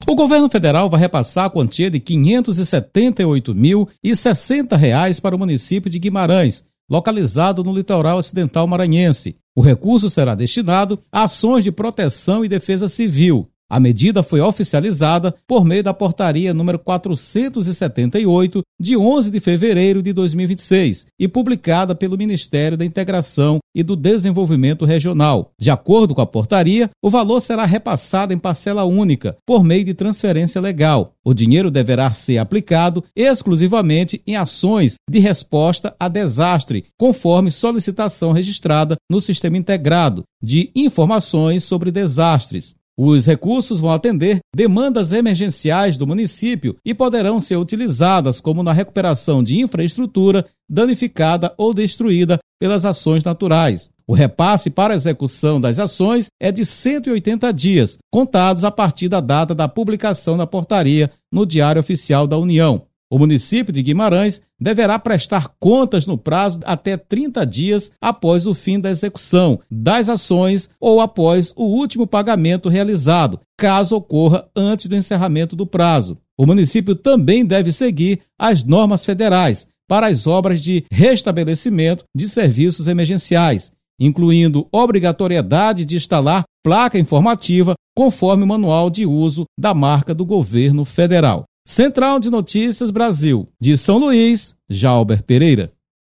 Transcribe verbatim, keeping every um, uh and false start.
O governo federal vai repassar a quantia de quinhentos e setenta e oito mil e sessenta reais para o município de Guimarães, localizado no litoral ocidental maranhense. O recurso será destinado a ações de proteção e defesa civil. A medida foi oficializada por meio da portaria número quatrocentos e setenta e oito, de onze de fevereiro de dois mil e vinte e seis, e publicada pelo Ministério da Integração e do Desenvolvimento Regional. De acordo com a portaria, o valor será repassado em parcela única, por meio de transferência legal. O dinheiro deverá ser aplicado exclusivamente em ações de resposta a desastre, conforme solicitação registrada no Sistema Integrado de Informações sobre Desastres. Os recursos vão atender demandas emergenciais do município e poderão ser utilizadas como na recuperação de infraestrutura danificada ou destruída pelas ações naturais. O repasse para a execução das ações é de cento e oitenta dias, contados a partir da data da publicação da portaria no Diário Oficial da União. O município de Guimarães deverá prestar contas no prazo até trinta dias após o fim da execução das ações ou após o último pagamento realizado, caso ocorra antes do encerramento do prazo. O município também deve seguir as normas federais para as obras de restabelecimento de serviços emergenciais, incluindo obrigatoriedade de instalar placa informativa conforme o manual de uso da marca do governo federal. Central de Notícias Brasil, de São Luís, Jalber Pereira.